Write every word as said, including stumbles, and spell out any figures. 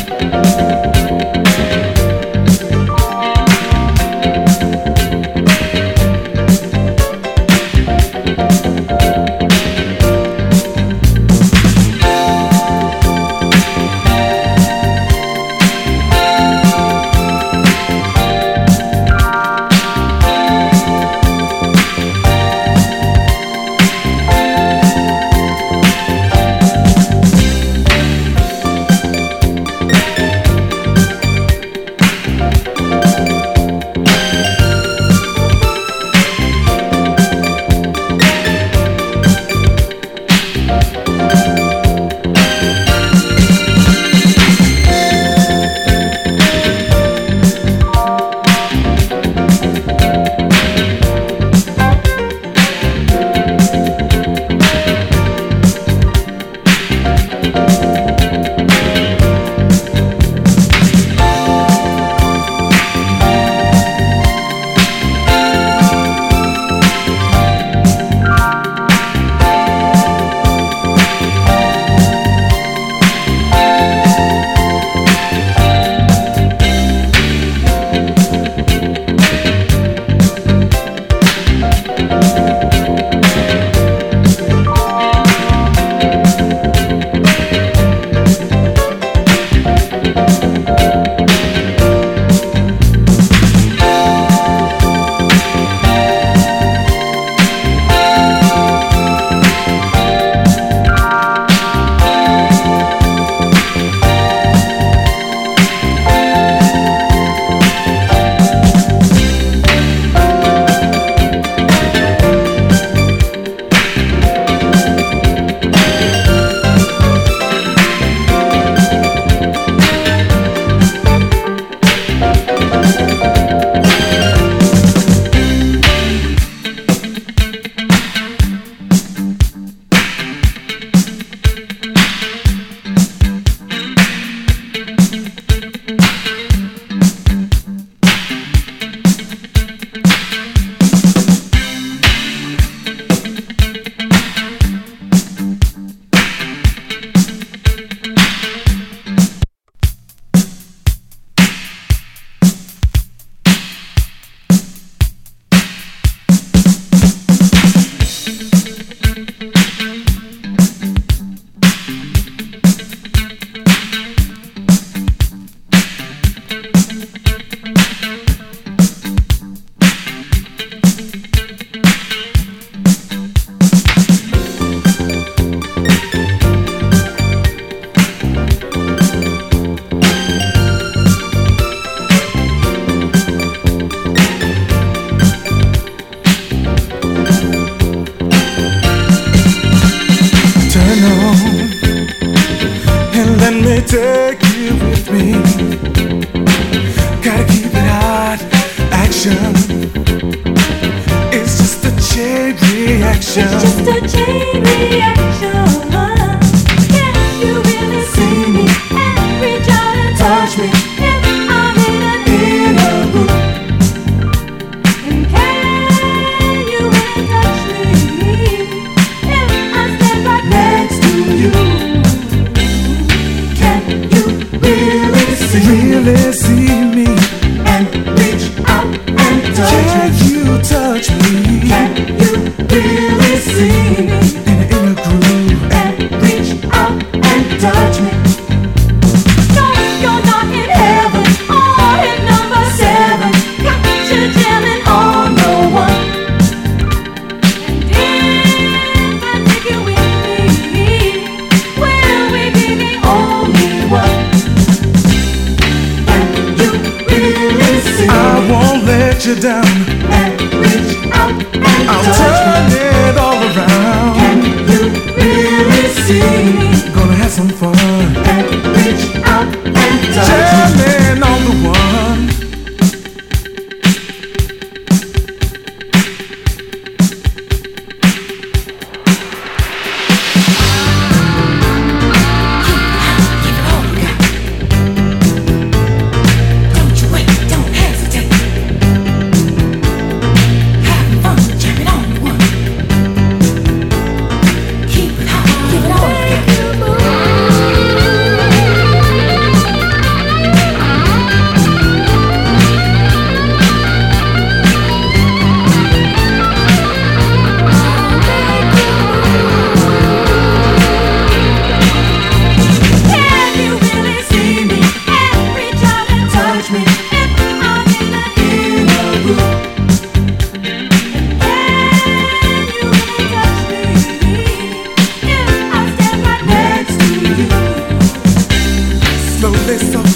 take you with me. Gotta keep it hot, action. It's just a chain reaction. It's just a chain reaction. Can you really see me and reach out and touch me if I'm in an inner group? And can you really touch me if I stand right next to you? Can you really see, really see me and reach out and touch Can me? you touch me? Can you really see me In an inner groove and reach out and touch me? No, you're not in heaven or in number seven. Got you jamming on the one. And if I take you with me, will we be the only one? Can you really see I won't let you down. and reach out and I'll touch turn me? it all around. Can you really see me Gonna have some fun and reach out and touch me? jamming on the one. Don't you wait, don't hesitate. they saw